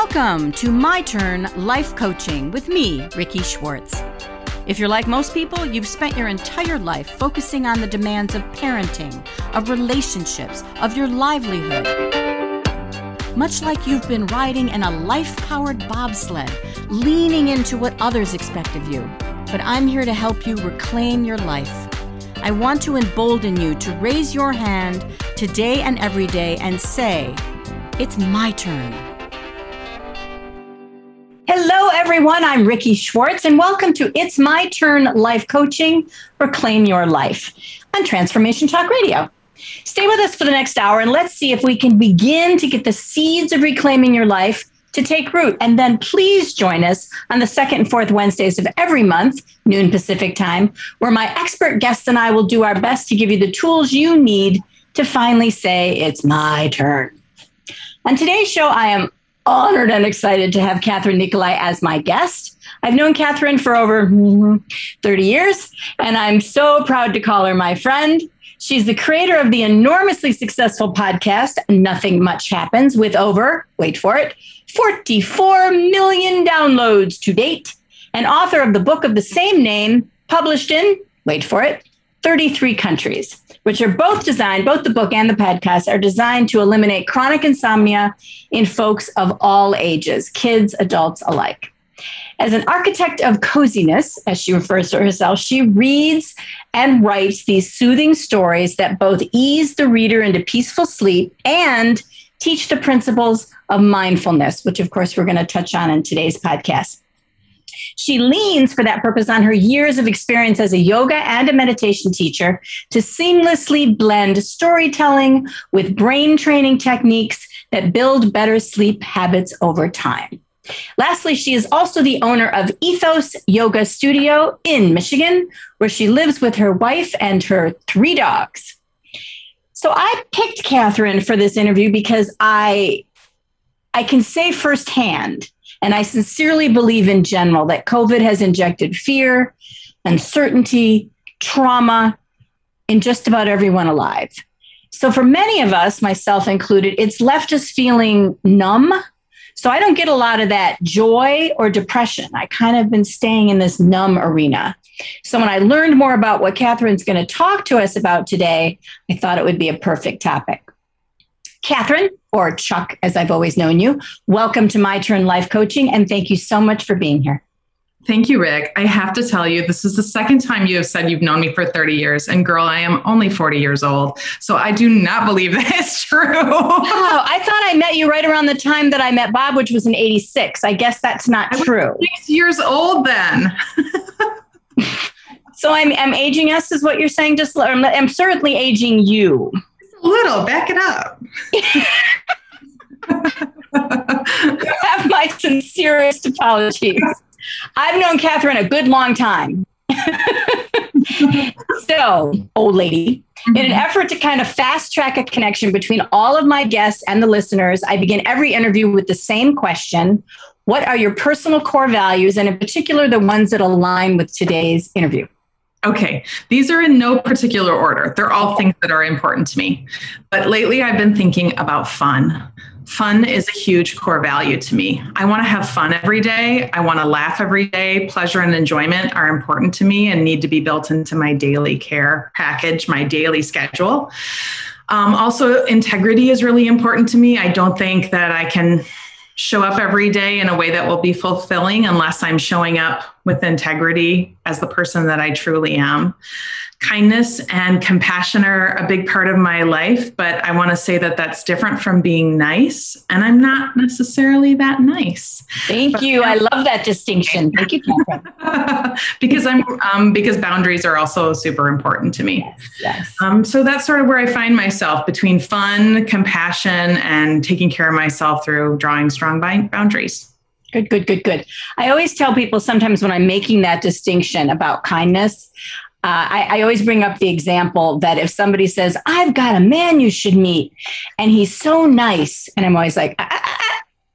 Welcome to My Turn Life Coaching with me, Ricky Schwartz. If you're like most people, you've spent your entire life focusing on the demands of parenting, of relationships, of your livelihood. Much like you've been riding in a life-powered bobsled, leaning into what others expect of you. But I'm here to help you reclaim your life. I want to embolden you to raise your hand today and every day and say, "It's my turn." Hello, everyone. I'm Ricky Schwartz, and welcome to It's My Turn Life Coaching, Reclaim Your Life on Transformation Talk Radio. Stay with us for the next hour, and let's see if we can begin to get the seeds of reclaiming your life to take root. And then please join us on the second and fourth Wednesdays of every month, noon Pacific time, where my expert guests and I will do our best to give you the tools you need to finally say, "It's my turn." On today's show, I am honored and excited to have Catherine Nicolai as my guest. I've known Catherine for over 30 years, and I'm so proud to call her my friend. She's the creator of the enormously successful podcast, Nothing Much Happens, with over, wait for it, 44 million downloads to date, and author of the book of the same name, published in, wait for it, 33 countries, which are both the book and the podcast are designed to eliminate chronic insomnia in folks of all ages, kids, adults alike. As an architect of coziness, as she refers to herself, she reads and writes these soothing stories that both ease the reader into peaceful sleep and teach the principles of mindfulness, which of course we're going to touch on in today's podcast. She leans for that purpose on her years of experience as a yoga and a meditation teacher to seamlessly blend storytelling with brain training techniques that build better sleep habits over time. Lastly, she is also the owner of Ethos Yoga Studio in Michigan, where she lives with her wife and her 3 dogs. So I picked Catherine for this interview because I can say firsthand, and I sincerely believe in general, that COVID has injected fear, uncertainty, trauma in just about everyone alive. So for many of us, myself included, it's left us feeling numb. So I don't get a lot of that joy or depression. I kind of been staying in this numb arena. So when I learned more about what Catherine's going to talk to us about today, I thought it would be a perfect topic. Catherine, or Chuck, as I've always known you, welcome to My Turn Life Coaching, and thank you so much for being here. Thank you, Rick. I have to tell you, this is the second time you have said you've known me for 30 years, and girl, I am only 40 years old, so I do not believe that is true. Oh, I thought I met you right around the time that I met Bob, which was in 86. I guess that's not true. I was 6 years old then. So I'm aging us, is what you're saying? I'm certainly aging you. A little, back it up. You have my sincerest apologies. I've known Catherine a good long time. So, old lady, in an effort to kind of fast track a connection between all of my guests and the listeners, I begin every interview with the same question. What are your personal core values, and in particular, the ones that align with today's interview? Okay, these are in no particular order. They're all things that are important to me. But lately I've been thinking about fun. Fun is a huge core value to me. I want to have fun every day. I want to laugh every day. Pleasure and enjoyment are important to me and need to be built into my daily care package, my daily schedule. Also, integrity is really important to me. I don't think that I can show up every day in a way that will be fulfilling unless I'm showing up with integrity as the person that I truly am. Kindness and compassion are a big part of my life, but I want to say that that's different from being nice, and I'm not necessarily that nice. Thank you. I love that distinction. Thank you, Catherine. Because boundaries are also super important to me. Yes. So that's sort of where I find myself, between fun, compassion, and taking care of myself through drawing strong boundaries. Good. I always tell people sometimes when I'm making that distinction about kindness, I always bring up the example that if somebody says, "I've got a man you should meet, and he's so nice," and I'm always like,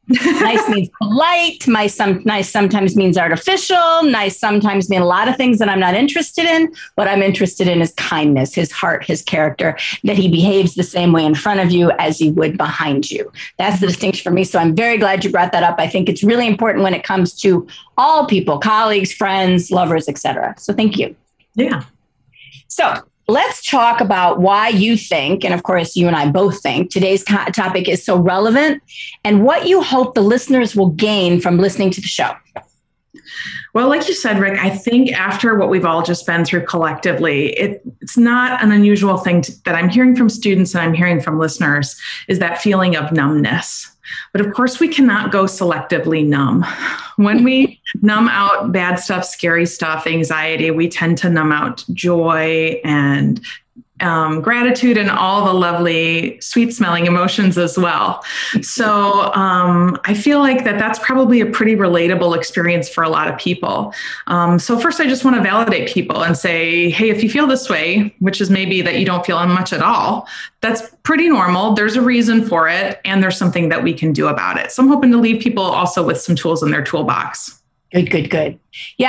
Nice means polite. Nice sometimes means artificial. Nice sometimes mean a lot of things that I'm not interested in. What I'm interested in is kindness, his heart, his character, that he behaves the same way in front of you as he would behind you. That's the distinction for me. So I'm very glad you brought that up. I think it's really important when it comes to all people, colleagues, friends, lovers, etc. So thank you. Yeah. So let's talk about why you think, and of course, you and I both think, today's topic is so relevant and what you hope the listeners will gain from listening to the show. Well, like you said, Rick, I think after what we've all just been through collectively, it's not an unusual thing that I'm hearing from students and I'm hearing from listeners is that feeling of numbness. But of course, we cannot go selectively numb. When we numb out bad stuff, scary stuff, anxiety, we tend to numb out joy and gratitude and all the lovely, sweet smelling emotions as well. So I feel like that's probably a pretty relatable experience for a lot of people. So first, I just want to validate people and say, hey, if you feel this way, which is maybe that you don't feel much at all, that's pretty normal. There's a reason for it. And there's something that we can do about it. So I'm hoping to leave people also with some tools in their toolbox. Good. Yeah,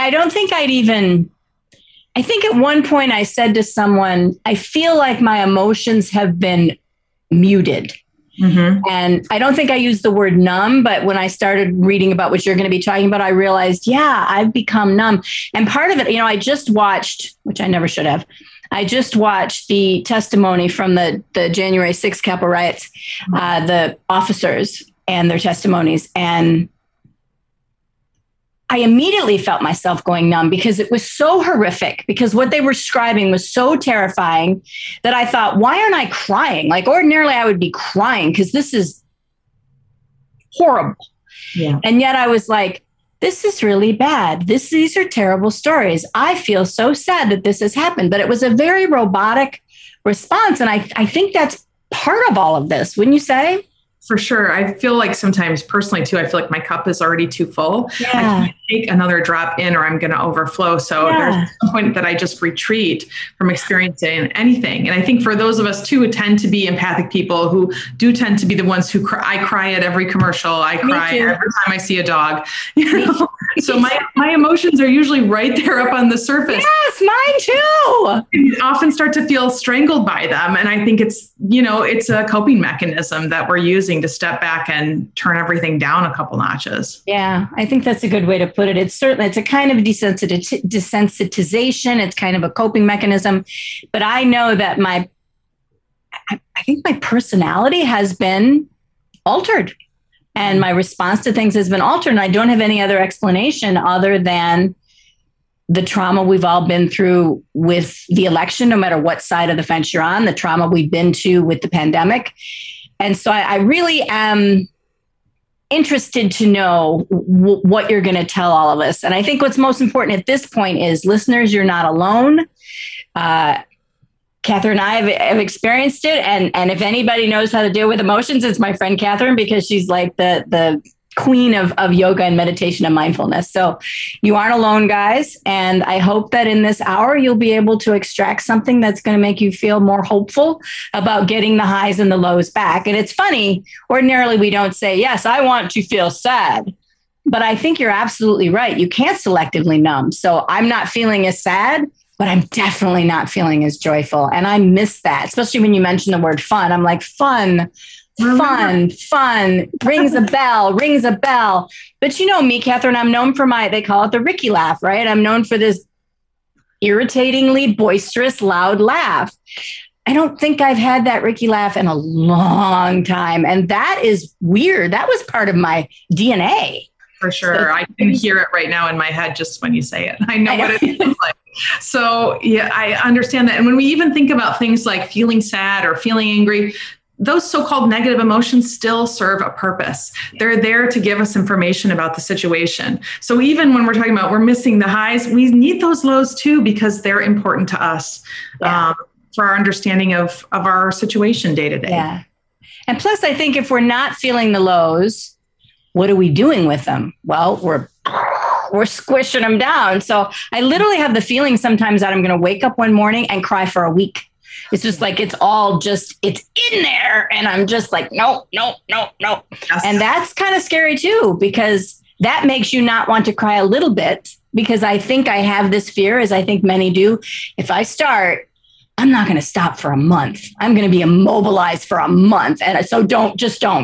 I think at one point I said to someone, I feel like my emotions have been muted. Mm-hmm. And I don't think I used the word numb, but when I started reading about what you're going to be talking about, I realized, yeah, I've become numb. And part of it, I just watched, which I never should have, I just watched the testimony from the January 6th Capitol riots, the officers and their testimonies. And I immediately felt myself going numb because it was so horrific, because what they were describing was so terrifying that I thought, why aren't I crying? Like ordinarily I would be crying because this is horrible. Yeah. And yet I was like, this is really bad. These are terrible stories. I feel so sad that this has happened, but it was a very robotic response. And I think that's part of all of this, wouldn't you say? For sure. I feel like sometimes personally too, I feel like my cup is already too full. Yeah. I can't take another drop in or I'm going to overflow. So there's some point that I just retreat from experiencing anything. And I think for those of us too, who tend to be empathic people who do tend to be the ones who cry. I cry at every commercial. I cry every time I see a dog. So my emotions are usually right there up on the surface. Yes, mine too. You often start to feel strangled by them. And I think it's a coping mechanism that we're using to step back and turn everything down a couple notches. Yeah, I think that's a good way to put it. It's a kind of desensitization. It's kind of a coping mechanism. But I know that I think my personality has been altered and my response to things has been altered. And I don't have any other explanation other than the trauma we've all been through with the election, no matter what side of the fence you're on, the trauma we've been to with the pandemic. And so I really am interested to know what you're going to tell all of us. And I think what's most important at this point is, listeners, you're not alone. Catherine and I have experienced it. And if anybody knows how to deal with emotions, it's my friend Catherine, because she's like the queen of yoga and meditation and mindfulness. So you aren't alone, guys. And I hope that in this hour, you'll be able to extract something that's going to make you feel more hopeful about getting the highs and the lows back. And it's funny, ordinarily we don't say, yes, I want to feel sad. But I think you're absolutely right. You can't selectively numb. So I'm not feeling as sad, but I'm definitely not feeling as joyful. And I miss that, especially when you mention the word fun. I'm like, fun, rings a bell. But you know me, Catherine, I'm known for they call it the Ricky laugh, right? I'm known for this irritatingly boisterous, loud laugh. I don't think I've had that Ricky laugh in a long time. And that is weird. That was part of my DNA. For sure. So, I can hear it right now in my head just when you say it. I know what it feels like. So yeah, I understand that. And when we even think about things like feeling sad or feeling angry, those so-called negative emotions still serve a purpose. They're there to give us information about the situation. So even when we're talking about we're missing the highs, we need those lows too, because they're important to us for our understanding of our situation day to day. Yeah. And plus, I think if we're not feeling the lows, what are we doing with them? Well, we're squishing them down. So I literally have the feeling sometimes that I'm going to wake up one morning and cry for a week. It's just like, it's in there. And I'm just like, no. Yes. And that's kind of scary too, because that makes you not want to cry a little bit, because I think I have this fear, as I think many do. If I start, I'm not going to stop for a month. I'm going to be immobilized for a month. And so don't.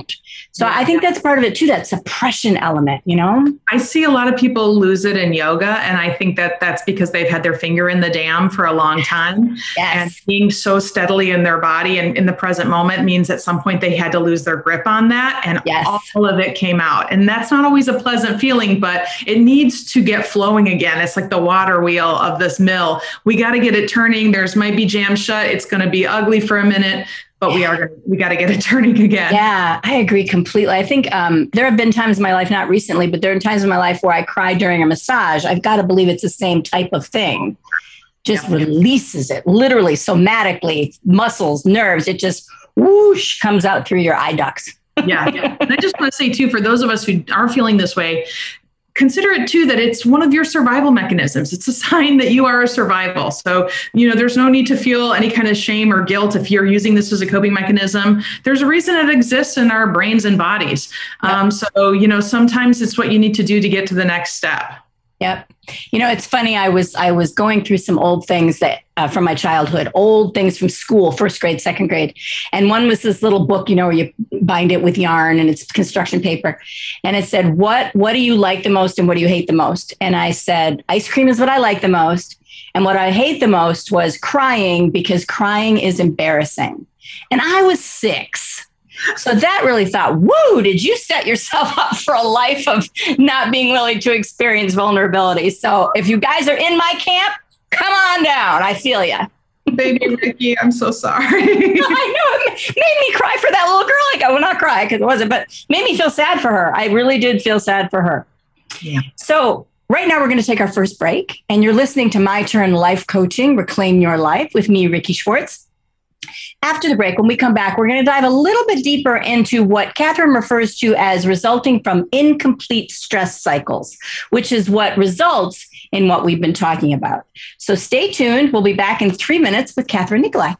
So I think that's part of it too, that suppression element, I see a lot of people lose it in yoga. And I think that that's because they've had their finger in the dam for a long time. Yes. And being so steadily in their body and in the present moment means at some point they had to lose their grip on that. And all of it came out. And that's not always a pleasant feeling, but it needs to get flowing again. It's like the water wheel of this mill. We got to get it turning. There's might be jammed shut. It's going to be ugly for a minute, but we got to get it turning again. Yeah, I agree completely. I think there have been times in my life, not recently, but there are times in my life where I cried during a massage. I've got to believe it's the same type of thing. Just releases it, literally, somatically, muscles, nerves. It just whoosh comes out through your eye ducts. Yeah. And I just want to say too, for those of us who are feeling this way, consider it too, that it's one of your survival mechanisms. It's a sign that you are a survival. So, there's no need to feel any kind of shame or guilt if you're using this as a coping mechanism. There's a reason it exists in our brains and bodies. Yep. So, sometimes it's what you need to do to get to the next step. Yep. It's funny. I was going through some old things that from my childhood, old things from school, first grade, second grade. And one was this little book, where you bind it with yarn and it's construction paper. And it said, what do you like the most and what do you hate the most? And I said, ice cream is what I like the most. And what I hate the most was crying, because crying is embarrassing. And I was 6. So that really thought, whoa, did you set yourself up for a life of not being willing to experience vulnerability? So if you guys are in my camp, come on down. I feel you. Baby Ricky, I'm so sorry. I know, it made me cry for that little girl. Like, I will not cry because it wasn't, but made me feel sad for her. I really did feel sad for her. Yeah. So right now we're going to take our first break, and you're listening to My Turn Life Coaching, Reclaim Your Life with me, Ricky Schwartz. After the break, when we come back, we're going to dive a little bit deeper into what Catherine refers to as resulting from incomplete stress cycles, which is what results in what we've been talking about. So stay tuned. We'll be back in 3 minutes with Catherine Nicolai.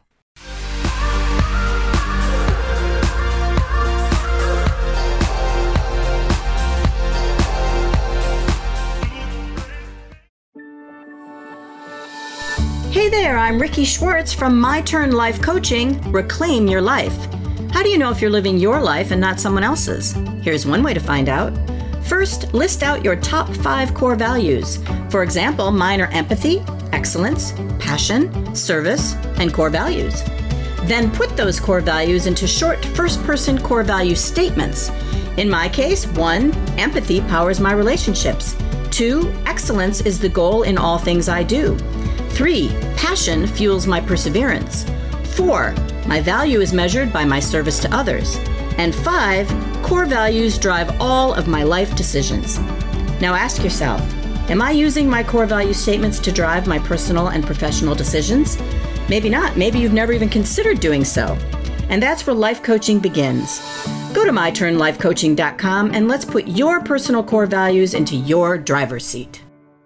Hey there, I'm Ricky Schwartz from My Turn Life Coaching, Reclaim Your Life. How do you know if you're living your life and not someone else's? Here's one way to find out. First, list out your top 5 core values. For example, mine are empathy, excellence, passion, service, and core values. Then put those core values into short first-person core value statements. In my case, 1, empathy powers my relationships. 2, excellence is the goal in all things I do. 3, passion fuels my perseverance. 4, my value is measured by my service to others. And 5, core values drive all of my life decisions. Now ask yourself, am I using my core value statements to drive my personal and professional decisions? Maybe not. Maybe you've never even considered doing so. And that's where life coaching begins. Go to myturnlifecoaching.com and let's put your personal core values into your driver's seat.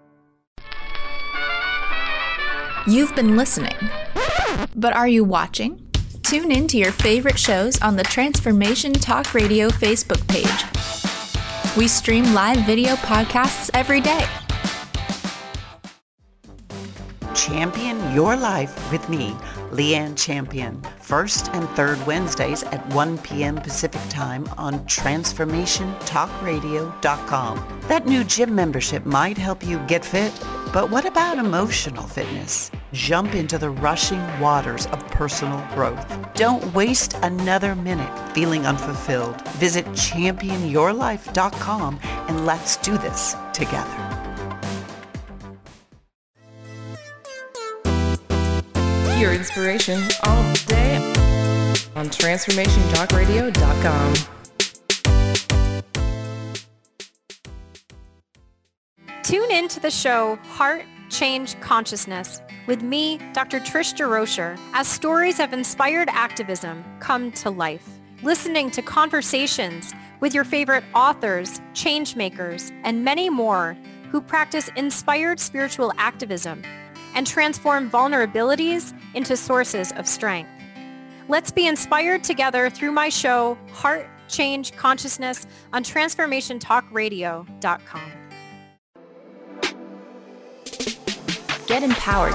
You've been listening, but are you watching? Tune in to your favorite shows on the Transformation Talk Radio Facebook page. We stream live video podcasts every day. Champion Your Life with me, Leanne Champion, first and third Wednesdays at 1 p.m. Pacific Time on TransformationTalkRadio.com. That new gym membership might help you get fit, but what about emotional fitness? Jump into the rushing waters of personal growth. Don't waste another minute feeling unfulfilled. Visit ChampionYourLife.com and let's do this together. Your inspiration all day on TransformationTalkRadio.com. Tune in to the show Heart Change Consciousness with me, Dr. Trish DeRocher, as stories of inspired activism come to life. Listening to conversations with your favorite authors, change makers, and many more who practice inspired spiritual activism and transform vulnerabilities into sources of strength. Let's be inspired together through my show, Heart Change Consciousness, on TransformationTalkRadio.com. Get empowered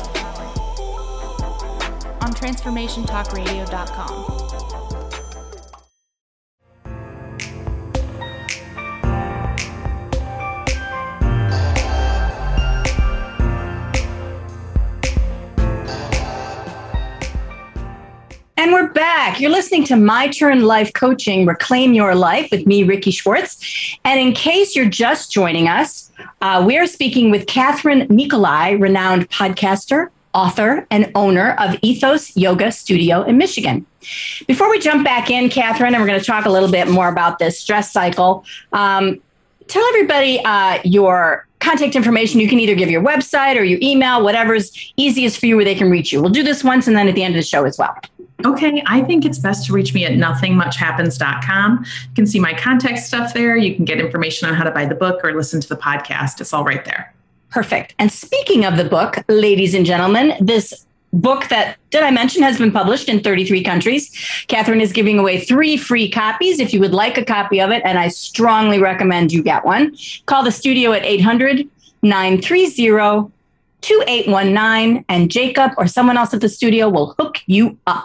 on TransformationTalkRadio.com. And we're back. You're listening to My Turn Life Coaching, Reclaim Your Life with me, Ricky Schwartz. And in case you're just joining us, we are speaking with Catherine Nicolai, renowned podcaster, author, and owner of Ethos Yoga Studio in Michigan. Before we jump back in, Catherine, and we're going to talk a little bit more about this stress cycle, tell everybody your contact information. You can either give your website or your email, whatever's easiest for you where they can reach you. We'll do this once and then at the end of the show as well. Okay, I think it's best to reach me at nothingmuchhappens.com. You can see my contact stuff there. You can get information on how to buy the book or listen to the podcast. It's all right there. Perfect. And speaking of the book, ladies and gentlemen, this book that, did I mention, has been published in 33 countries. Catherine is giving away 3 free copies if you would like a copy of it, and I strongly recommend you get one. Call the studio at 800-930-2819, and Jacob or someone else at the studio will hook you up.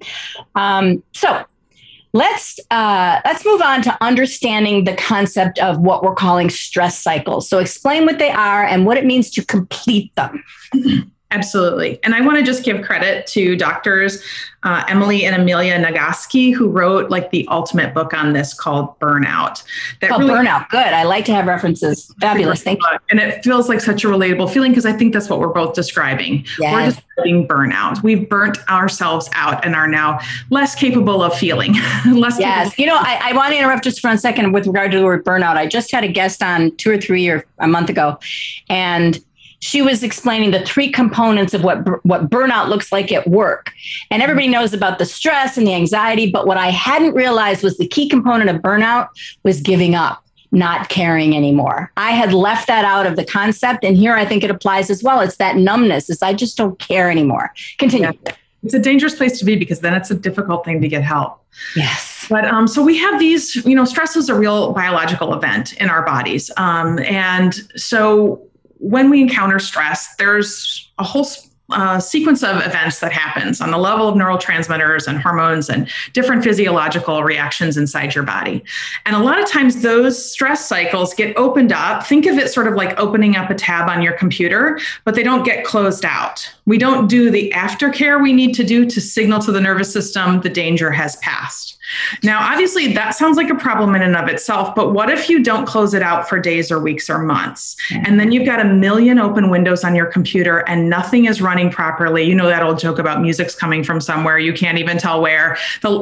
So let's move on to understanding the concept of what we're calling stress cycles. So explain what they are and what it means to complete them. Absolutely. And I want to just give credit to doctors Emily and Amelia Nagoski, who wrote like the ultimate book on this called Burnout. Burnout. Good. I like to have references. Fabulous. Thank you. And it feels like such a relatable feeling because I think that's what we're both describing. Yes. We're describing burnout. We've burnt ourselves out and are now less capable of feeling. Yes. You know, I want to interrupt just for a second with regard to the word burnout. I just had a guest on 2 or 3 or a month ago, and she was explaining the 3 components of what burnout looks like at work. And everybody knows about the stress and the anxiety, but what I hadn't realized was the key component of burnout was giving up, not caring anymore. I had left that out of the concept, and here I think it applies as well. It's that numbness. It's I just don't care anymore. Continue. Yeah. It's a dangerous place to be because then it's a difficult thing to get help. Yes. But so we have these, stress is a real biological event in our bodies. And so when we encounter stress, there's a whole sequence of events that happens on the level of neurotransmitters and hormones and different physiological reactions inside your body. And a lot of times those stress cycles get opened up. Think of it sort of like opening up a tab on your computer, but they don't get closed out. We don't do the aftercare we need to do to signal to the nervous system the danger has passed. Now, obviously, that sounds like a problem in and of itself, but what if you don't close it out for days or weeks or months? And then you've got a million open windows on your computer and nothing is running properly. You know that old joke about music's coming from somewhere. You can't even tell where.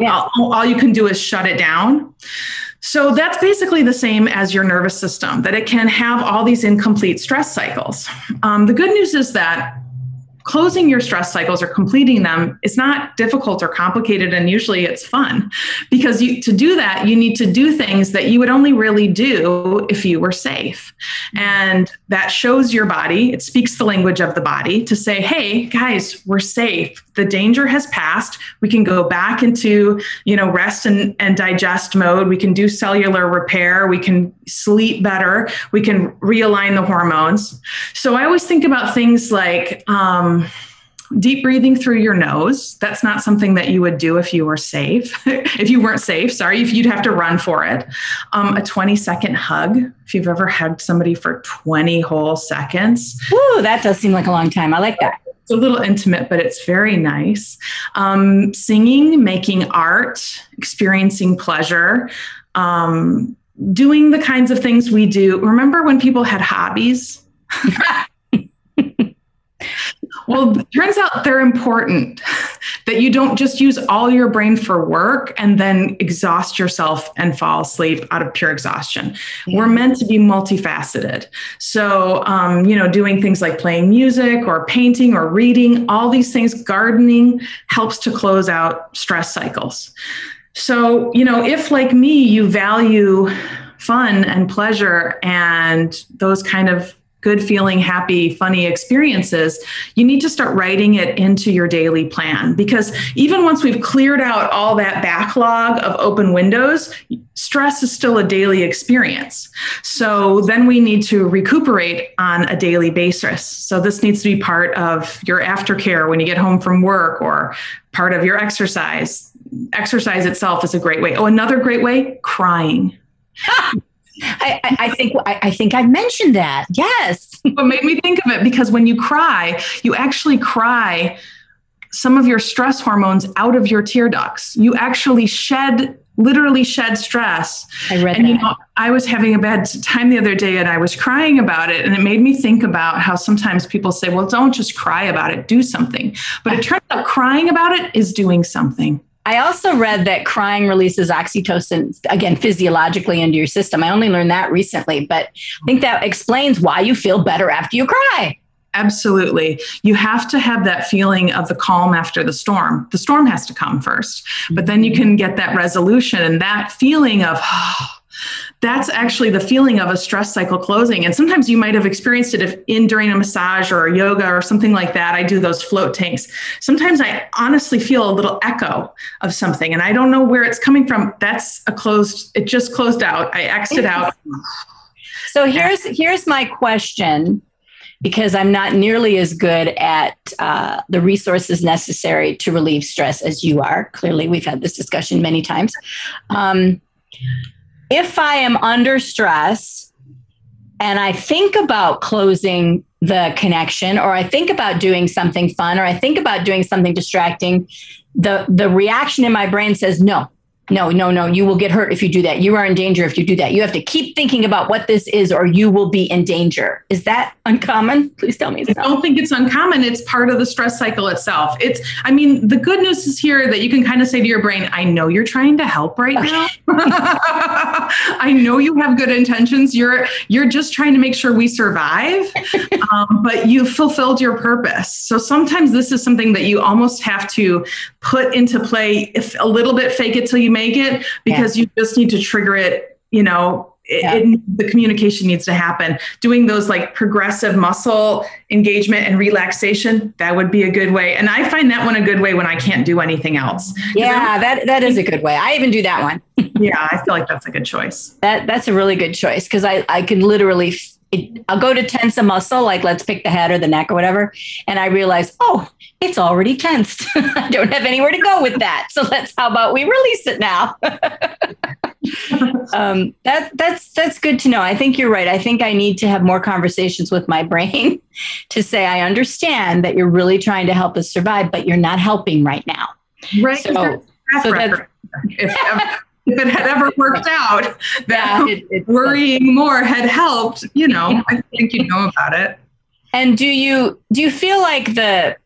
All you can do is shut it down. So that's basically the same as your nervous system, that it can have all these incomplete stress cycles. The good news is that closing your stress cycles or completing them is not difficult or complicated, and usually it's fun because to do that, you need to do things that you would only really do if you were safe. And that shows your body, it speaks the language of the body to say, hey, guys, we're safe. The danger has passed. We can go back into, rest and digest mode. We can do cellular repair. We can sleep better. We can realign the hormones. So I always think about things like, deep breathing through your nose. That's not something that you would do if you were safe. If you weren't safe, if you'd have to run for it. A 20-second hug. If you've ever hugged somebody for 20 whole seconds. Woo, that does seem like a long time. I like that. It's a little intimate, but it's very nice. Singing, making art, experiencing pleasure, doing the kinds of things we do. Remember when people had hobbies? Well, it turns out they're important, that you don't just use all your brain for work and then exhaust yourself and fall asleep out of pure exhaustion. Yeah. We're meant to be multifaceted. So, doing things like playing music or painting or reading, all these things, gardening helps to close out stress cycles. So, if like me, you value fun and pleasure and those kind of good feeling, happy, funny experiences, you need to start writing it into your daily plan. Because even once we've cleared out all that backlog of open windows, stress is still a daily experience. So then we need to recuperate on a daily basis. So this needs to be part of your aftercare when you get home from work, or part of your exercise. Exercise itself is a great way. Oh, another great way, crying. I think I mentioned that. Yes. What made me think of it, because when you cry, you actually cry some of your stress hormones out of your tear ducts. You actually literally shed stress. I read and, that. I was having a bad time the other day and I was crying about it. And it made me think about how sometimes people say, well, don't just cry about it, do something. But it turns out crying about it is doing something. I also read that crying releases oxytocin, again, physiologically into your system. I only learned that recently, but I think that explains why you feel better after you cry. Absolutely. You have to have that feeling of the calm after the storm. The storm has to come first, but then you can get that resolution, and that feeling of, that's actually the feeling of a stress cycle closing. And sometimes you might have experienced it during a massage or a yoga or something like that. I do those float tanks. Sometimes I honestly feel a little echo of something and I don't know where it's coming from. It just closed out. I exited out. So here's my question, because I'm not nearly as good at the resources necessary to relieve stress as you are. Clearly, we've had this discussion many times. If I am under stress and I think about closing the connection, or I think about doing something fun, or I think about doing something distracting, the reaction in my brain says, no, you will get hurt if you do that. You are in danger if you do that. You have to keep thinking about what this is, or you will be in danger. Is that uncommon? Please tell me it's not. I don't think it's uncommon. It's part of the stress cycle itself. The good news is here that you can kind of say to your brain, I know you're trying to help right now. I know you have good intentions. You're just trying to make sure we survive, but you've fulfilled your purpose. So sometimes this is something that you almost have to put into play, if a little bit, fake it till you make it, because you just need to trigger it. The communication needs to happen. Doing those like progressive muscle engagement and relaxation, that would be a good way. And I find that one a good way when I can't do anything else. Yeah, that is a good way. I even do that one. Yeah, I feel like that's a good choice. That's a really good choice, because I can literally, I'll go to tense a muscle, like let's pick the head or the neck or whatever. And I realize, it's already tensed. I don't have anywhere to go with that. So how about we release it now? That's good to know. I think you're right. I think I need to have more conversations with my brain to say, I understand that you're really trying to help us survive, but you're not helping right now. Right. So if it had ever worked out that worrying more had helped, I think you'd know about it. And do you feel like the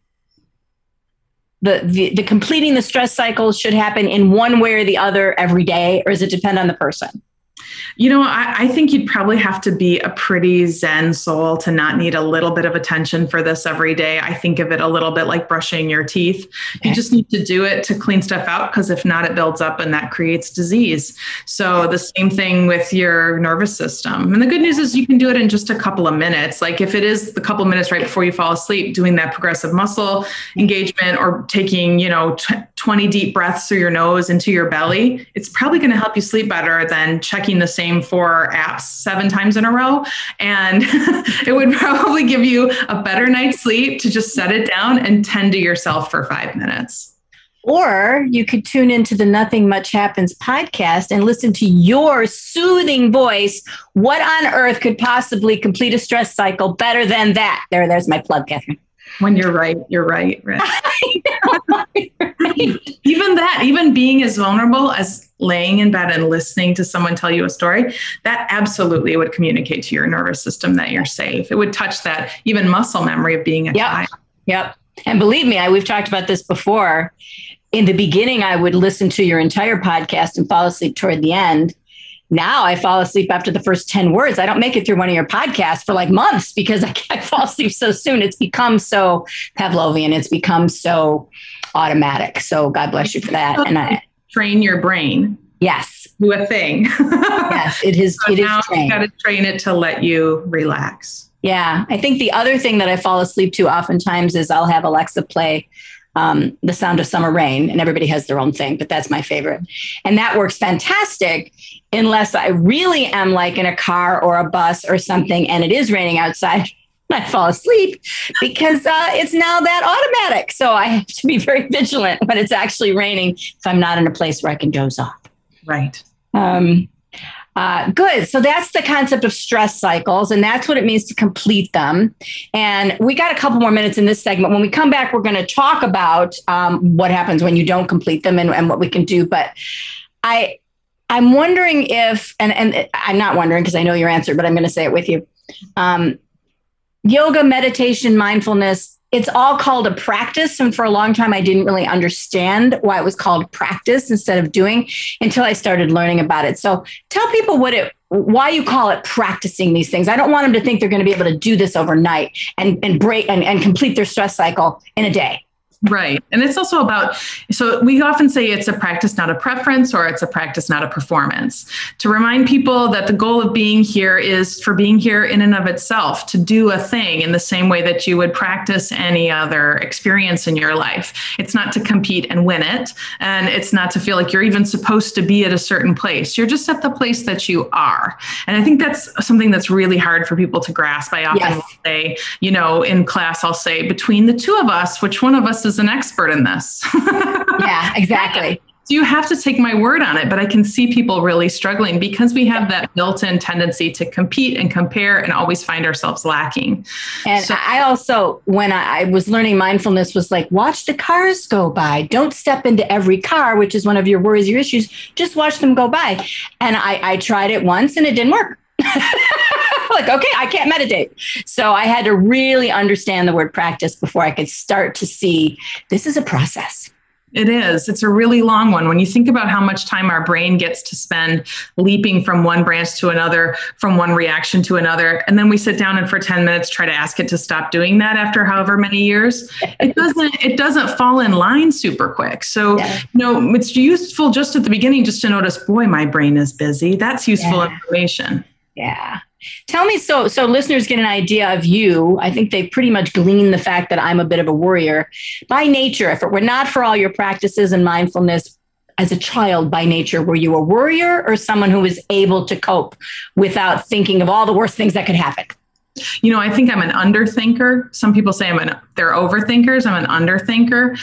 completing the stress cycle should happen in one way or the other every day, or does it depend on the person? I think you'd probably have to be a pretty Zen soul to not need a little bit of attention for this every day. I think of it a little bit like brushing your teeth. You just need to do it to clean stuff out, because if not, it builds up and that creates disease. So the same thing with your nervous system. And the good news is you can do it in just a couple of minutes. Like if it is the couple of minutes right before you fall asleep, doing that progressive muscle engagement, or taking, 20 deep breaths through your nose into your belly, it's probably going to help you sleep better than checking the same 4 apps 7 times in a row. And it would probably give you a better night's sleep to just set it down and tend to yourself for 5 minutes. Or you could tune into the Nothing Much Happens podcast and listen to your soothing voice. What on earth could possibly complete a stress cycle better than that? There's my plug, Catherine. When you're right, Rick. Even being as vulnerable as laying in bed and listening to someone tell you a story, that absolutely would communicate to your nervous system that you're safe. It would touch that even muscle memory of being a child. Yep. And believe me, we've talked about this before. In the beginning, I would listen to your entire podcast and fall asleep toward the end. Now I fall asleep after the first 10 words. I don't make it through one of your podcasts for like months because I fall asleep so soon. It's become so Pavlovian. It's become so automatic. So God bless you for that. And I train your brain. Yes. Do a thing. Yes, it is. So it now is trained. You got to train it to let you relax. Yeah. I think the other thing that I fall asleep to oftentimes is I'll have Alexa play The Sound of Summer Rain, and everybody has their own thing, but that's my favorite. And that works fantastic unless I really am like in a car or a bus or something and it is raining outside. I fall asleep because it's now that automatic. So I have to be very vigilant when it's actually raining if I'm not in a place where I can doze off. Right. Good. So that's the concept of stress cycles, and that's what it means to complete them. And we got a couple more minutes in this segment. When we come back, we're going to talk about what happens when you don't complete them and what we can do. But I'm wondering if, and I'm not wondering because I know your answer, but I'm going to say it with you. Yoga, meditation, mindfulness, it's all called a practice. And for a long time, I didn't really understand why it was called practice instead of doing until I started learning about it. So tell people why you call it practicing these things. I don't want them to think they're going to be able to do this overnight and break and complete their stress cycle in a day. Right. And it's also about, so we often say it's a practice, not a preference, or it's a practice, not a performance. To remind people that the goal of being here is for being here in and of itself, to do a thing in the same way that you would practice any other experience in your life. It's not to compete and win it. And it's not to feel like you're even supposed to be at a certain place. You're just at the place that you are. And I think that's something that's really hard for people to grasp. I often will say, in class, I'll say, between the two of us, which one of us is an expert in this? Yeah, exactly. So you have to take my word on it, but I can see people really struggling because we have that built-in tendency to compete and compare and always find ourselves lacking. And so, I also, when I was learning mindfulness, was like, watch the cars go by. Don't step into every car, which is one of your worries, your issues. Just watch them go by. And I tried it once and it didn't work. Like, okay, I can't meditate. So I had to really understand the word practice before I could start to see this is a process. It is. It's a really long one. When you think about how much time our brain gets to spend leaping from one branch to another, from one reaction to another, and then we sit down and for 10 minutes try to ask it to stop doing that after however many years, it doesn't fall in line super quick. So, it's useful just at the beginning just to notice, boy, my brain is busy. That's useful information. Yeah. Tell me, so listeners get an idea of you. I think they pretty much glean the fact that I'm a bit of a worrier by nature. If it were not for all your practices and mindfulness as a child by nature, were you a worrier or someone who was able to cope without thinking of all the worst things that could happen? I think I'm an underthinker. Some people say they're overthinkers. I'm an underthinker.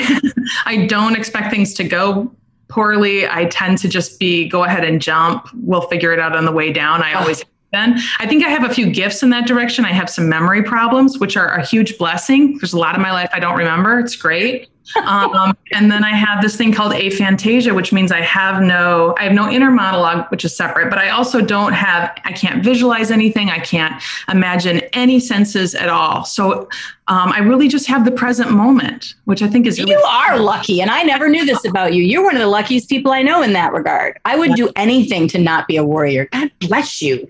I don't expect things to go poorly. I tend to just go ahead and jump. We'll figure it out on the way down. I always I think I have a few gifts in that direction. I have some memory problems, which are a huge blessing. There's a lot of my life I don't remember. It's great. And then I have this thing called aphantasia, which means I have no inner monologue, which is separate, but I also I can't visualize anything. I can't imagine any senses at all. So I really just have the present moment, which I think is really... You are lucky. And I never knew this about you. You're one of the luckiest people I know in that regard. I would do anything to not be a worrier. God bless you.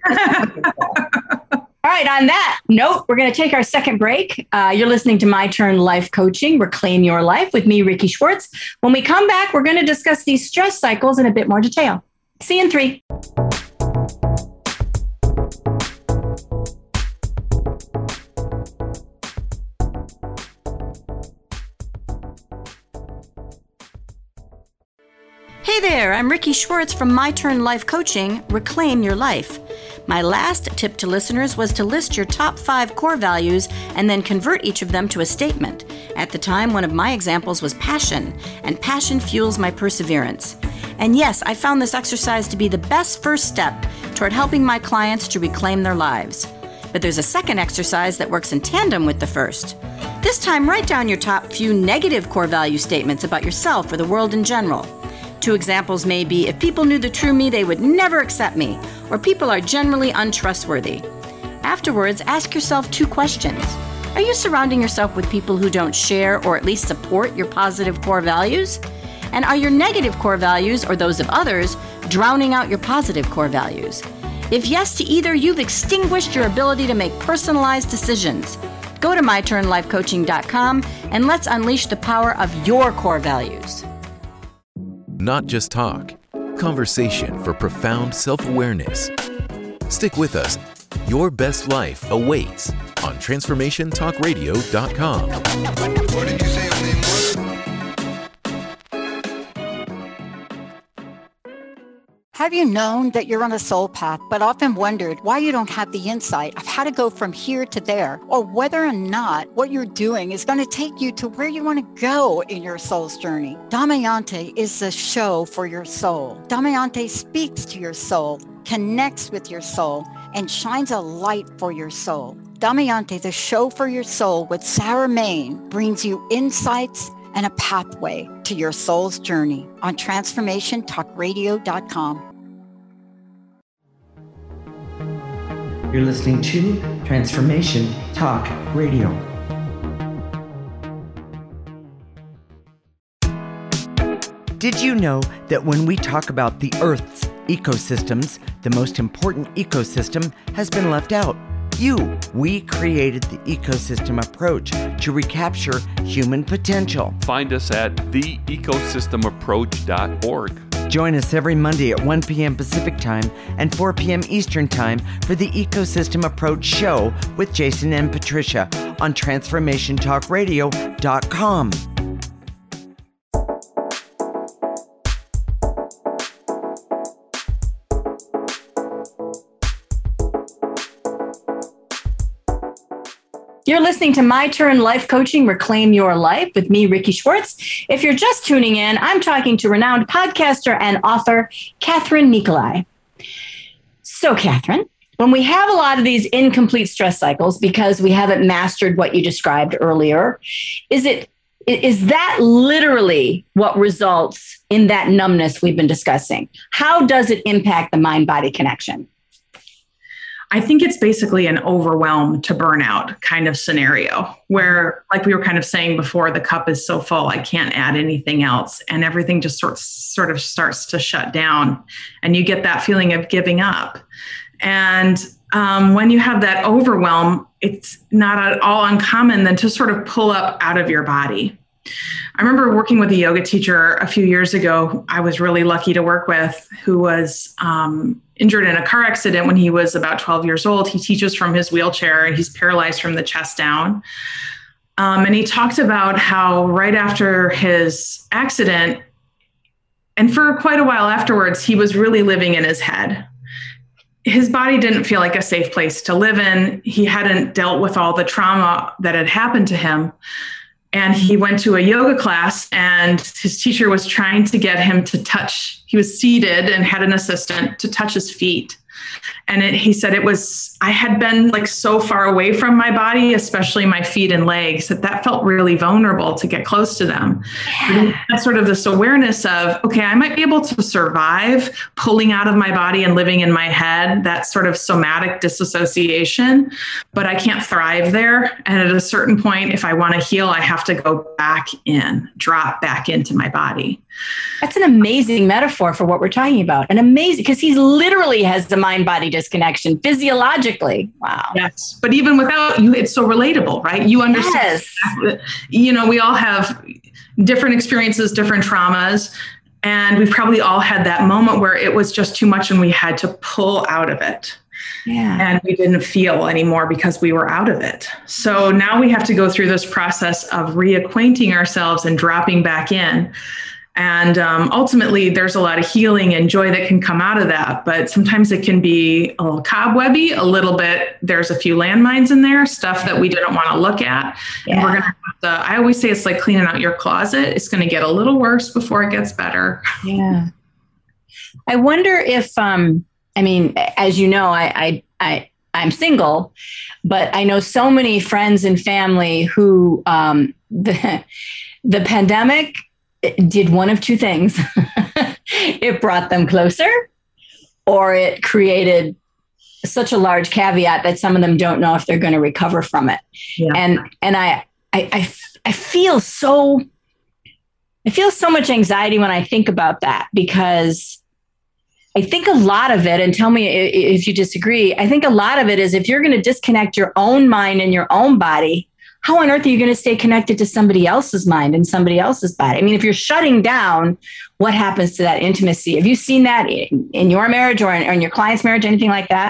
All right. On that note, we're going to take our second break. You're listening to My Turn Life Coaching, Reclaim Your Life with me, Ricky Schwartz. When we come back, we're going to discuss these stress cycles in a bit more detail. See you in 3. Hey there, I'm Ricky Schwartz from My Turn Life Coaching, Reclaim Your Life. My last tip to listeners was to list your top 5 core values and then convert each of them to a statement. At the time, one of my examples was passion, and passion fuels my perseverance. And yes, I found this exercise to be the best first step toward helping my clients to reclaim their lives. But there's a second exercise that works in tandem with the first. This time, write down your top few negative core value statements about yourself or the world in general. 2 examples may be, if people knew the true me, they would never accept me, or people are generally untrustworthy. Afterwards, ask yourself 2 questions. Are you surrounding yourself with people who don't share or at least support your positive core values? And are your negative core values, or those of others, drowning out your positive core values? If yes to either, you've extinguished your ability to make personalized decisions. Go to myturnlifecoaching.com and let's unleash the power of your core values. Not just talk, conversation for profound self-awareness. Stick with us Your best life awaits on TransformationTalkRadio.com. What did you say your name was? Have you known that you're on a soul path, but often wondered why you don't have the insight of how to go from here to there, or whether or not what you're doing is going to take you to where you want to go in your soul's journey? Damayanti is the show for your soul. Damayanti speaks to your soul, connects with your soul, and shines a light for your soul. Damayanti, the show for your soul with Sarah Main, brings you insights and a pathway to your soul's journey on TransformationTalkRadio.com. You're listening to Transformation Talk Radio. Did you know that when we talk about the Earth's ecosystems, the most important ecosystem has been left out? We created the ecosystem approach to recapture human potential. Find us at theecosystemapproach.org. Join us every Monday at 1 p.m. Pacific Time and 4 p.m. Eastern Time for the Ecosystem Approach Show with Jason and Patricia on TransformationTalkRadio.com. You're listening to My Turn Life Coaching, Reclaim Your Life with me, Ricky Schwartz. If you're just tuning in, I'm talking to renowned podcaster and author, Catherine Nicolai. So, Catherine, when we have a lot of these incomplete stress cycles because we haven't mastered what you described earlier, is that literally what results in that numbness we've been discussing? How does it impact the mind-body connection? I think it's basically an overwhelm to burnout kind of scenario where, like we were kind of saying before, the cup is so full, I can't add anything else. And everything just sort of starts to shut down. And you get that feeling of giving up. And when you have that overwhelm, it's not at all uncommon then to sort of pull up out of your body. I remember working with a yoga teacher a few years ago I was really lucky to work with, who was injured in a car accident when he was about 12 years old. He teaches from his wheelchair. He's paralyzed from the chest down. And he talked about how right after his accident, and for quite a while afterwards, he was really living in his head. His body didn't feel like a safe place to live in. He hadn't dealt with all the trauma that had happened to him. And he went to a yoga class and his teacher was trying to get him to touch. He was seated and had an assistant to touch his feet. And he said I had been like so far away from my body, especially my feet and legs, that felt really vulnerable to get close to them. Yeah. That's sort of this awareness of, okay, I might be able to survive pulling out of my body and living in my head, that sort of somatic disassociation, but I can't thrive there. And at a certain point, if I want to heal, I have to go back in, drop back into my body. That's an amazing metaphor for what we're talking about. Because he literally has the mind-body disconnection physiologically. Wow. Yes. But even without you, it's so relatable, right? You understand. Yes. We all have different experiences, different traumas. And we've probably all had that moment where it was just too much and we had to pull out of it. Yeah. And we didn't feel anymore because we were out of it. So now we have to go through this process of reacquainting ourselves and dropping back in. And ultimately, there's a lot of healing and joy that can come out of that. But sometimes it can be a little cobwebby, a little bit. There's a few landmines in there, stuff that we didn't want to look at. Yeah. And we're going to have to, I always say it's like cleaning out your closet. It's going to get a little worse before it gets better. Yeah. I wonder if, as you know, I'm single, but I know so many friends and family who the pandemic did one of two things. It brought them closer, or it created such a large caveat that some of them don't know if they're going to recover from it. Yeah. And I feel so much anxiety when I think about that, because I think a lot of it, and tell me if you disagree, I think a lot of it is if you're going to disconnect your own mind and your own body, how on earth are you going to stay connected to somebody else's mind and somebody else's body? I mean, if you're shutting down, what happens to that intimacy? Have you seen that in your marriage or in your client's marriage, anything like that?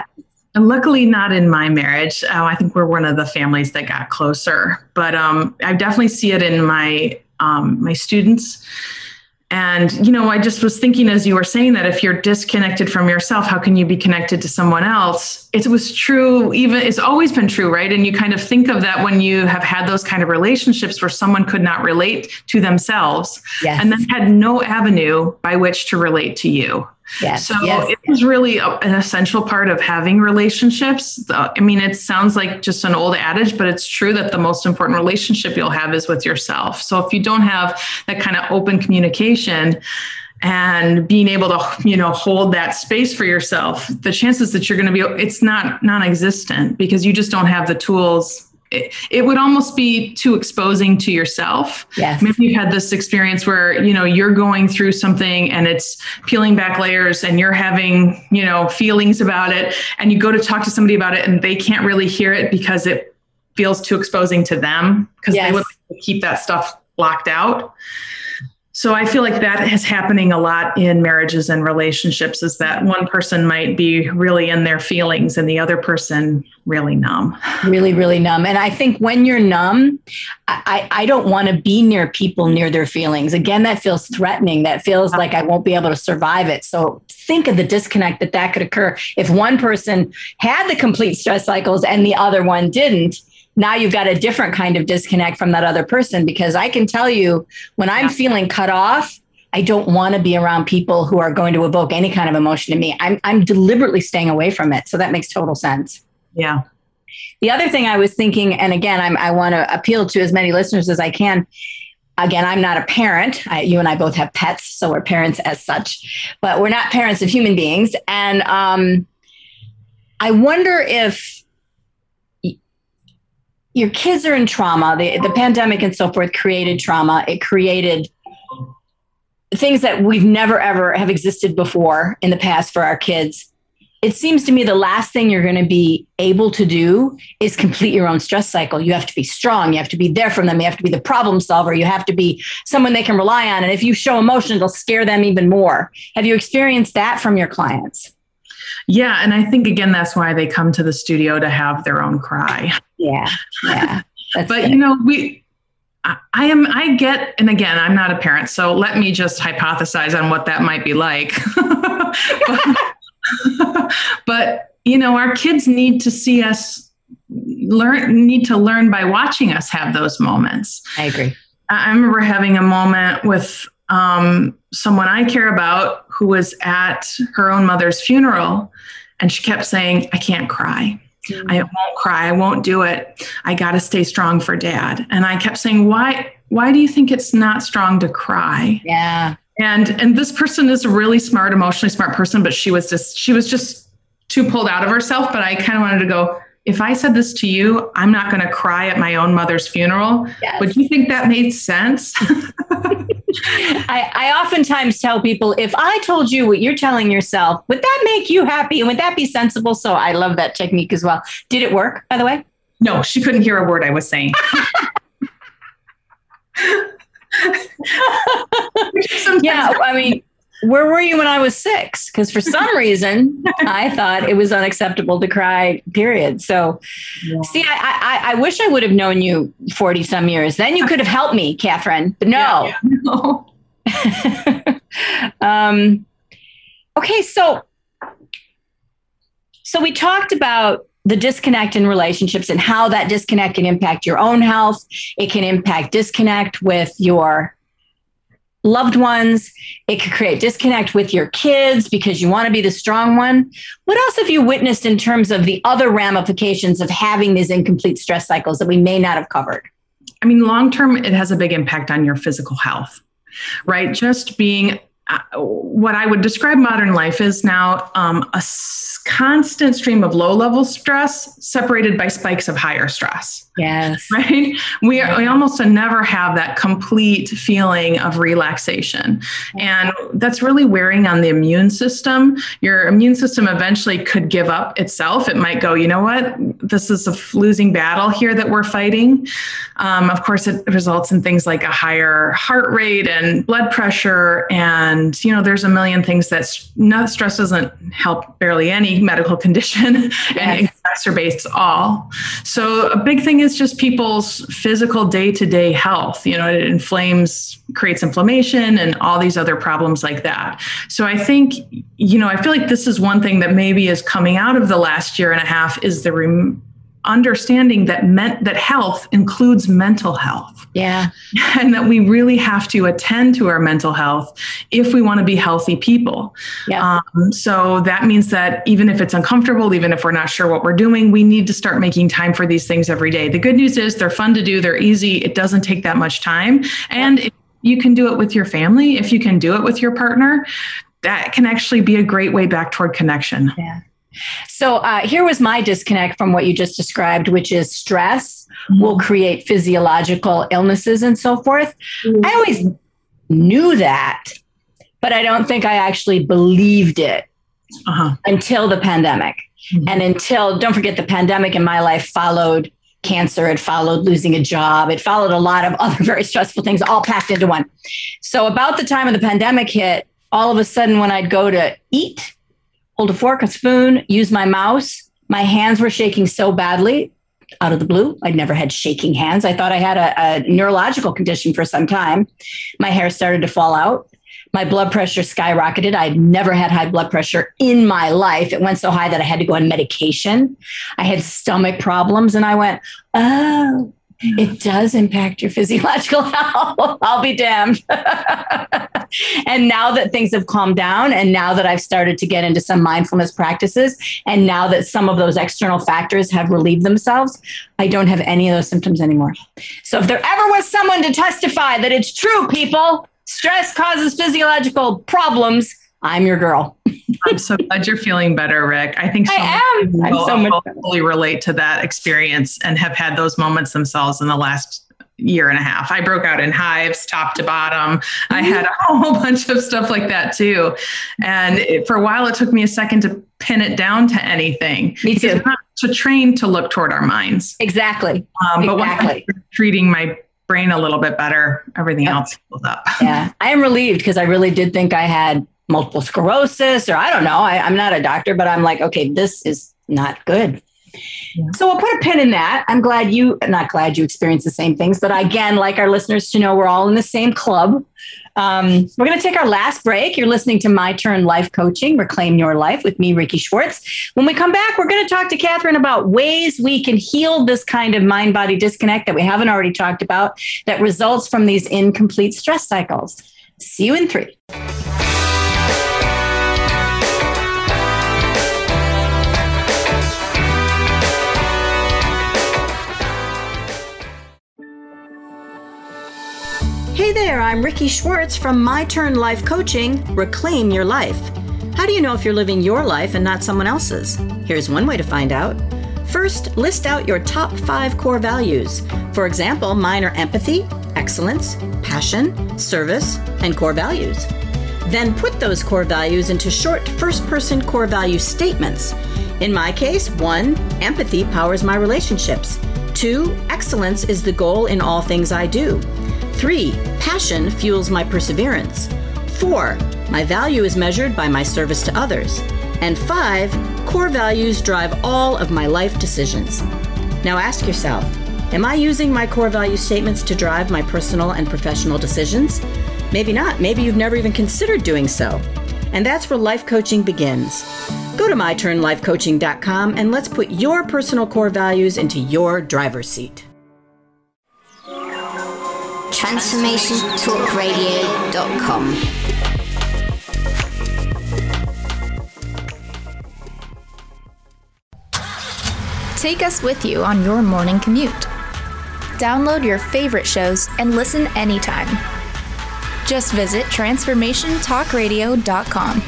And luckily not in my marriage. I think we're one of the families that got closer, but I definitely see it in my students. And, I just was thinking as you were saying that if you're disconnected from yourself, how can you be connected to someone else? It was true, it's always been true, right? And you kind of think of that when you have had those kind of relationships where someone could not relate to themselves and then had no avenue by which to relate to you. Yes, it was really an essential part of having relationships. It sounds like just an old adage, but it's true that the most important relationship you'll have is with yourself. So if you don't have that kind of open communication and being able to, hold that space for yourself, the chances that you're going to be, it's not non-existent because you just don't have the tools. It would almost be too exposing to yourself. Yes. Maybe you've had this experience where, you're going through something and it's peeling back layers and you're having, feelings about it, and you go to talk to somebody about it and they can't really hear it because it feels too exposing to them because they would like to keep that stuff locked out. So I feel like that is happening a lot in marriages and relationships, is that one person might be really in their feelings and the other person really numb. Really, really numb. And I think when you're numb, I don't want to be near people near their feelings. Again, that feels threatening. That feels like I won't be able to survive it. So think of the disconnect that could occur if one person had the complete stress cycles and the other one didn't. Now you've got a different kind of disconnect from that other person, because I can tell you when I'm feeling cut off, I don't want to be around people who are going to evoke any kind of emotion in me. I'm deliberately staying away from it. So that makes total sense. Yeah. The other thing I was thinking, and again, I want to appeal to as many listeners as I can. Again, I'm not a parent. You and I both have pets, so we're parents as such, but we're not parents of human beings. And I wonder if your kids are in trauma. The pandemic and so forth created trauma. It created things that we've never, ever have existed before in the past for our kids. It seems to me the last thing you're going to be able to do is complete your own stress cycle. You have to be strong. You have to be there for them. You have to be the problem solver. You have to be someone they can rely on. And if you show emotion, it'll scare them even more. Have you experienced that from your clients? Yeah. And I think, again, that's why they come to the studio to have their own cry. Yeah. But, good. I get, and again, I'm not a parent, so let me just hypothesize on what that might be like. But our kids need to see us need to learn by watching us have those moments. I agree. I remember having a moment with someone I care about who was at her own mother's funeral, and she kept saying, I can't cry. I won't cry. I won't do it. I got to stay strong for Dad. And I kept saying, why do you think it's not strong to cry? Yeah. And this person is a really smart, emotionally smart person, but she was just too pulled out of herself. But I kind of wanted to go, if I said this to you, I'm not going to cry at my own mother's funeral. Yes. Would you think that made sense? I oftentimes tell people, if I told you what you're telling yourself, would that make you happy? And would that be sensible? So I love that technique as well. Did it work, by the way? No, she couldn't hear a word I was saying. Yeah, I mean, where were you when I was 6? Because for some reason, I thought it was unacceptable to cry, period. So, See, I wish I would have known you 40 some years. Then you could have helped me, Catherine. But no. Okay, so we talked about the disconnect in relationships and how that disconnect can impact your own health. It can impact disconnect with your loved ones. It could create disconnect with your kids because you want to be the strong one. What else have you witnessed in terms of the other ramifications of having these incomplete stress cycles that we may not have covered? I mean, long-term, it has a big impact on your physical health, right? Just being what I would describe modern life is now a constant stream of low-level stress separated by spikes of higher stress. Yes. Right? We almost never have that complete feeling of relaxation. And that's really wearing on the immune system. Your immune system eventually could give up itself. It might go, you know what? this is a losing battle here that we're fighting. Of course, it results in things like a higher heart rate and blood pressure. And, there's a million things that stress doesn't help barely any medical condition and exacerbates all. So a big thing is just people's physical day-to-day health. It creates inflammation and all these other problems like that. So I think, I feel like this is one thing that maybe is coming out of the last year and a half is the understanding that health includes mental health. Yeah. And that we really have to attend to our mental health if we want to be healthy people. Yeah. So that means that even if it's uncomfortable, even if we're not sure what we're doing, we need to start making time for these things every day. The good news is they're fun to do. They're easy. It doesn't take that much time. And if you can do it with your family, if you can do it with your partner, that can actually be a great way back toward connection. Yeah. So here was my disconnect from what you just described, which is stress will create physiological illnesses and so forth. I always knew that, but I don't think I actually believed it until the pandemic. And don't forget, the pandemic in my life followed cancer, it followed losing a job, it followed a lot of other very stressful things all packed into one. So about the time of the pandemic hit, all of a sudden when I'd go to eat, hold a fork, a spoon, use my mouse, my hands were shaking so badly out of the blue. I'd never had shaking hands. I thought I had a neurological condition for some time. My hair started to fall out. My blood pressure skyrocketed. I'd never had high blood pressure in my life. It went so high that I had to go on medication. I had stomach problems, and I went, oh, it does impact your physiological health. I'll be damned. And now that things have calmed down, and now that I've started to get into some mindfulness practices, and now that some of those external factors have relieved themselves, I don't have any of those symptoms anymore. So if there ever was someone to testify that it's true, people, stress causes physiological problems, I'm your girl. I'm so glad you're feeling better, Rick. I think I'm so much better. Fully relate to that experience and have had those moments themselves in the last year and a half. I broke out in hives, top to bottom. I had a whole bunch of stuff like that too. And for a while, it took me a second to pin it down to anything. Me too. It's not to train to look toward our minds. Exactly. But once I started treating my brain a little bit better, everything else goes up. Yeah. I am relieved because I really did think I had multiple sclerosis, or I don't know. I'm not a doctor, but I'm like, okay, this is not good. Yeah. So we'll put a pin in that. I'm not glad you experienced the same things, but again, like our listeners to know, we're all in the same club. We're going to take our last break. You're listening to My Turn Life Coaching, Reclaim Your Life with me, Ricky Schwartz. When we come back, we're going to talk to Catherine about ways we can heal this kind of mind-body disconnect that we haven't already talked about that results from these incomplete stress cycles. See you in 3. Hey there, I'm Ricky Schwartz from My Turn Life Coaching, Reclaim Your Life. How do you know if you're living your life and not someone else's? Here's one way to find out. First, list out your top 5 core values. For example, mine are empathy, excellence, passion, service, and core values. Then put those core values into short first-person core value statements. In my case, 1, empathy powers my relationships. 2, excellence is the goal in all things I do. 3, passion fuels my perseverance. 4, my value is measured by my service to others. And 5, core values drive all of my life decisions. Now ask yourself, am I using my core value statements to drive my personal and professional decisions? Maybe not. Maybe you've never even considered doing so. And that's where life coaching begins. Go to myturnlifecoaching.com and let's put your personal core values into your driver's seat. TransformationTalkRadio.com. Take us with you on your morning commute. Download your favorite shows and listen anytime. Just visit TransformationTalkRadio.com.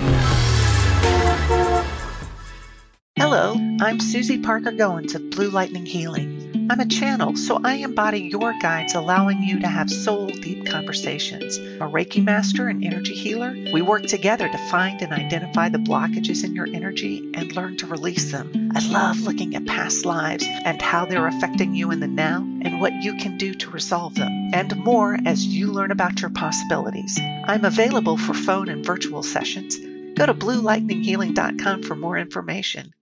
Hello, I'm Susie Parker Goins of Blue Lightning Healing. I'm a channel, so I embody your guides, allowing you to have soul-deep conversations. A Reiki master and energy healer, we work together to find and identify the blockages in your energy and learn to release them. I love looking at past lives and how they're affecting you in the now and what you can do to resolve them, and more as you learn about your possibilities. I'm available for phone and virtual sessions. Go to BlueLightningHealing.com for more information.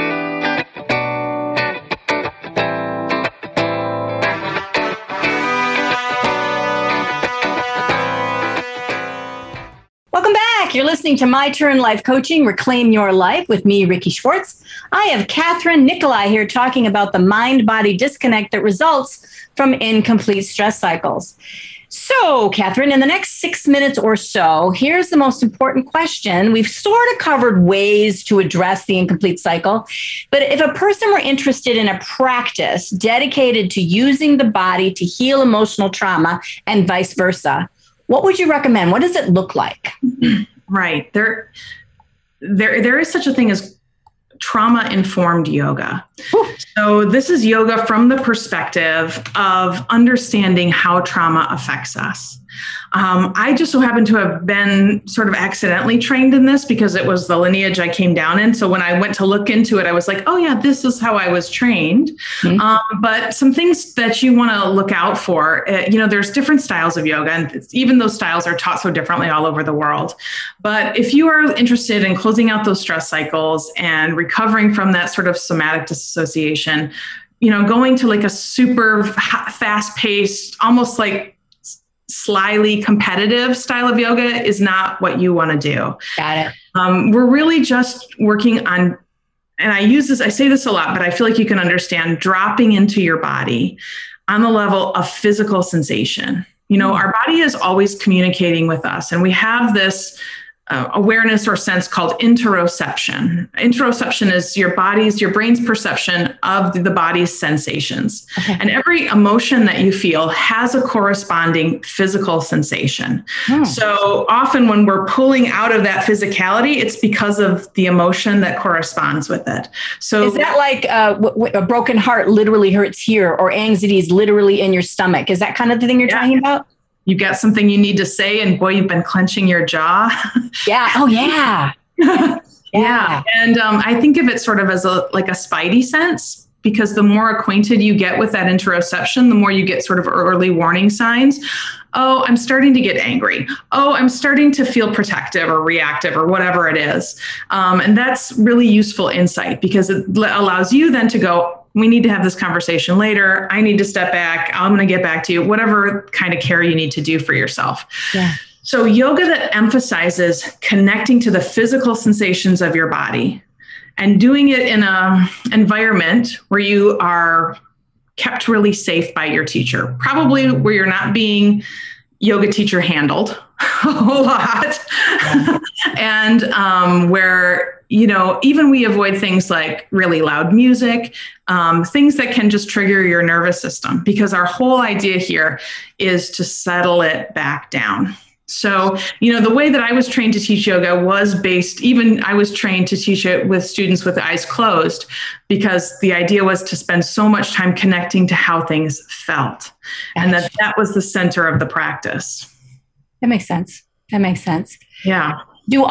Welcome back. You're listening to My Turn Life Coaching, Reclaim Your Life with me, Ricky Schwartz. I have Catherine Nicolai here talking about the mind-body disconnect that results from incomplete stress cycles. So, Catherine, in the next 6 minutes or so, here's the most important question. We've sort of covered ways to address the incomplete cycle, but if a person were interested in a practice dedicated to using the body to heal emotional trauma and vice versa, what would you recommend? What does it look like? Right. There is such a thing as trauma-informed yoga. So this is yoga from the perspective of understanding how trauma affects us. I just so happen to have been sort of accidentally trained in this because it was the lineage I came down in. So when I went to look into it, I was like, oh yeah, this is how I was trained. Mm-hmm. But some things that you want to look out for, there's different styles of yoga, and even those styles are taught so differently all over the world. But if you are interested in closing out those stress cycles and recovering from that sort of somatic dissociation, going to like a super fast-paced, almost like slyly competitive style of yoga is not what you want to do. Got it. We're really just working on, and I say this a lot, but I feel like you can understand, dropping into your body on the level of physical sensation. Our body is always communicating with us, and we have this awareness or sense called interoception. Interoception is your brain's perception of the body's sensations. Okay. And every emotion that you feel has a corresponding physical sensation. So often when we're pulling out of that physicality, it's because of the emotion that corresponds with it. So is that like a broken heart literally hurts here, or anxiety is literally in your stomach? Is that kind of the thing you're talking about? You got something you need to say, and boy, you've been clenching your jaw. Yeah. Oh, yeah. Yeah. And I think of it sort of as a spidey sense, because the more acquainted you get with that interoception, the more you get sort of early warning signs. Oh, I'm starting to get angry. Oh, I'm starting to feel protective or reactive or whatever it is. And that's really useful insight, because it allows you then to go, we need to have this conversation later. I need to step back. I'm going to get back to you, whatever kind of care you need to do for yourself. Yeah. So yoga that emphasizes connecting to the physical sensations of your body and doing it in an environment where you are kept really safe by your teacher, probably where you're not being yoga teacher handled a whole lot. Yeah. And where, even we avoid things like really loud music, things that can just trigger your nervous system, because our whole idea here is to settle it back down. So, the way that I was trained to teach yoga was I was trained to teach it with students with eyes closed, because the idea was to spend so much time connecting to how things felt. And that was the center of the practice. That makes sense. Yeah.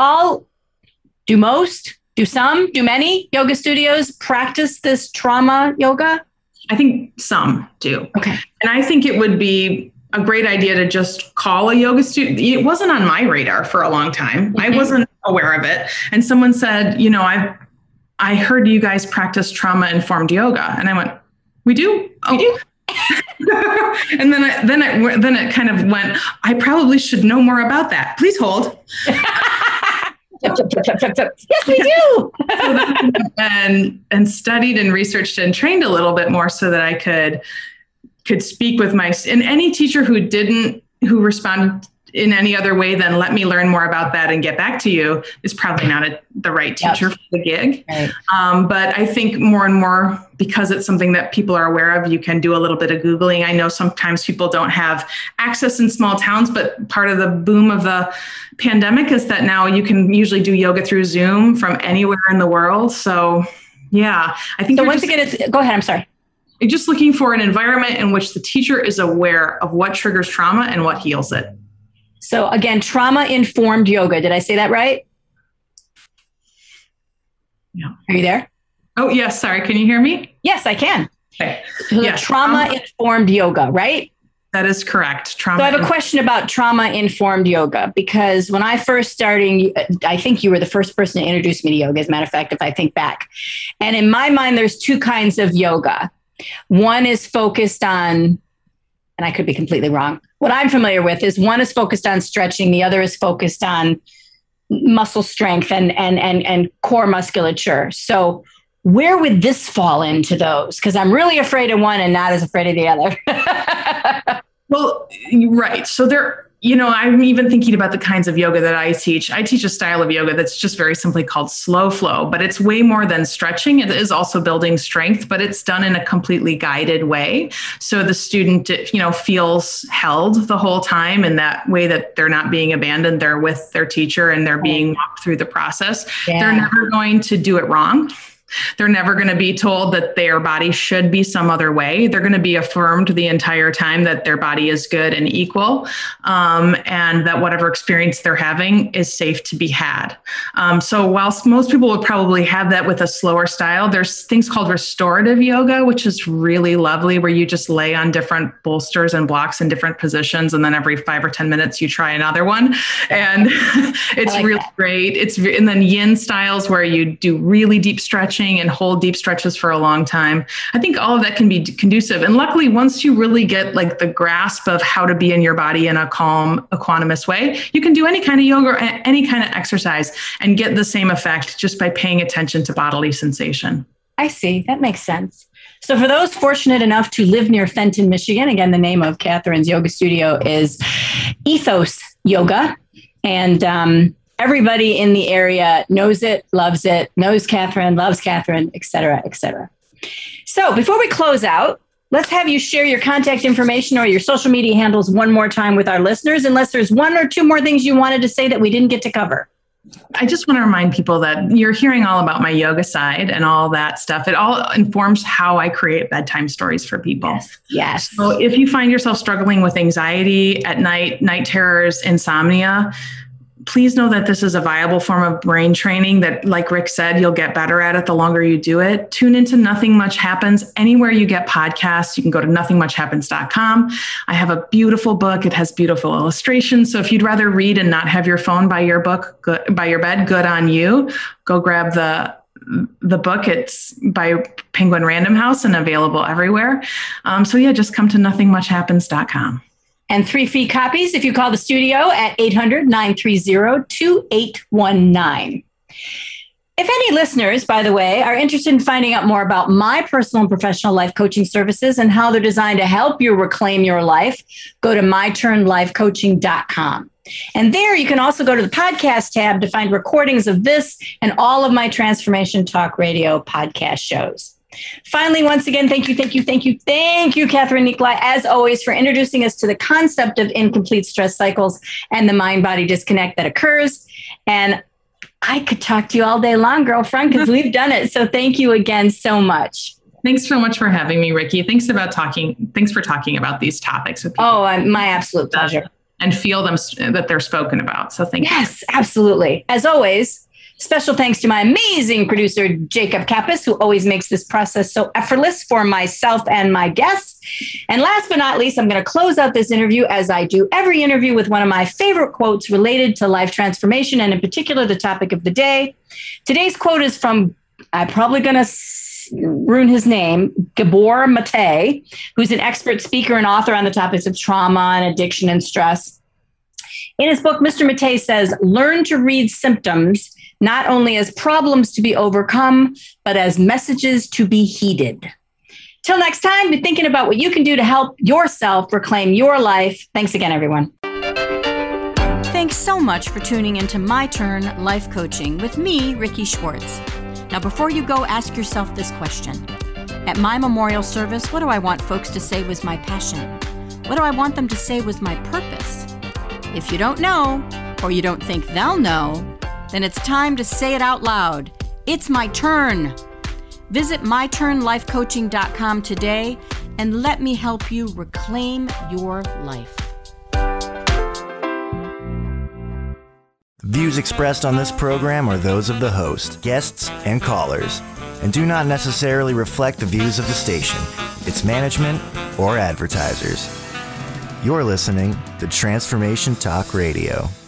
Do most, do some, do many yoga studios practice this trauma yoga? I think some do. Okay. And I think it would be a great idea to just call a yoga student. It wasn't on my radar for a long time. Mm-hmm. I wasn't aware of it. And someone said, I heard you guys practice trauma-informed yoga. And I went, we do? We do. And then it kind of went, I probably should know more about that. Please hold. Yes, we do. and studied and researched and trained a little bit more so that I could speak with and any teacher who responded in any other way than let me learn more about that and get back to you is probably not the right teacher for the gig. Right. But I think more and more, because it's something that people are aware of, you can do a little bit of Googling. I know sometimes people don't have access in small towns, but part of the boom of the pandemic is that now you can usually do yoga through Zoom from anywhere in the world. So yeah, I think. So once again, go ahead. I'm sorry. I'm just looking for an environment in which the teacher is aware of what triggers trauma and what heals it. So again, trauma-informed yoga. Did I say that right? Yeah. Are you there? Oh, yes. Sorry. Can you hear me? Yes, I can. Okay. So Yes. trauma-informed yoga, right? That is correct. So I have a question about trauma-informed yoga, because when I first started, I think you were the first person to introduce me to yoga, as a matter of fact, if I think back. And in my mind, there's two kinds of yoga. One is focused on, and I could be completely wrong, what I'm familiar with is one is focused on stretching, the other is focused on muscle strength and core musculature. So where would this fall into those? Because I'm really afraid of one and not as afraid of the other. Well, right. So I'm even thinking about the kinds of yoga that I teach. I teach a style of yoga that's just very simply called slow flow, but it's way more than stretching. It is also building strength, but it's done in a completely guided way. So the student, feels held the whole time in that way, that they're not being abandoned. They're with their teacher and they're being walked through the process. Yeah. They're never going to do it wrong. They're never going to be told that their body should be some other way. They're going to be affirmed the entire time that their body is good and equal, and that whatever experience they're having is safe to be had. So whilst most people would probably have that with a slower style, there's things called restorative yoga, which is really lovely, where you just lay on different bolsters and blocks in different positions. And then every 5 or 10 minutes, you try another one. And it's really great. And then yin styles, where you do really deep stretching and hold deep stretches for a long time. I think all of that can be conducive. And luckily, once you really get like the grasp of how to be in your body in a calm, equanimous way, you can do any kind of yoga or any kind of exercise and get the same effect just by paying attention to bodily sensation. I see. That makes sense. So for those fortunate enough to live near Fenton, Michigan, again, the name of Catherine's yoga studio is Ethos Yoga. And everybody in the area knows it, loves it, knows Catherine, loves Catherine, et cetera, et cetera. So before we close out, let's have you share your contact information or your social media handles one more time with our listeners, unless there's one or two more things you wanted to say that we didn't get to cover. I just want to remind people that you're hearing all about my yoga side and all that stuff. It all informs how I create bedtime stories for people. Yes. So if you find yourself struggling with anxiety at night, night terrors, insomnia, please know that this is a viable form of brain training that, like Rick said, you'll get better at it the longer you do it. Tune into Nothing Much Happens anywhere you get podcasts. You can go to nothingmuchhappens.com. I have a beautiful book. It has beautiful illustrations. So if you'd rather read and not have your phone by your bed, good on you. Go grab the book. It's by Penguin Random House and available everywhere. Just come to nothingmuchhappens.com. And 3 free copies if you call the studio at 800-930-2819. If any listeners, by the way, are interested in finding out more about my personal and professional life coaching services and how they're designed to help you reclaim your life, go to myturnlifecoaching.com. And there you can also go to the podcast tab to find recordings of this and all of my Transformation Talk Radio podcast shows. Finally, once again, thank you, Catherine Nicolai, as always, for introducing us to the concept of incomplete stress cycles and the mind-body disconnect that occurs. And I could talk to you all day long, girlfriend, because we've done it. So thank you again so much. Thanks so much for having me, Ricky. Thanks for talking about these topics with people. Oh, my absolute pleasure. And feel them that they're spoken about. So thank you. Yes, absolutely. As always, special thanks to my amazing producer, Jacob Kappas, who always makes this process so effortless for myself and my guests. And last but not least, I'm going to close out this interview, as I do every interview, with one of my favorite quotes related to life transformation, and in particular, the topic of the day. Today's quote is from, I'm probably going to ruin his name, Gabor Mate, who's an expert speaker and author on the topics of trauma and addiction and stress. In his book, Mr. Mate says, learn to read symptoms not only as problems to be overcome, but as messages to be heeded. Till next time, be thinking about what you can do to help yourself reclaim your life. Thanks again, everyone. Thanks so much for tuning into My Turn Life Coaching with me, Ricky Schwartz. Now, before you go, ask yourself this question. At my memorial service, what do I want folks to say was my passion? What do I want them to say was my purpose? If you don't know, or you don't think they'll know, then it's time to say it out loud. It's my turn. Visit myturnlifecoaching.com today and let me help you reclaim your life. Views expressed on this program are those of the host, guests, and callers, and do not necessarily reflect the views of the station, its management, or advertisers. You're listening to Transformation Talk Radio.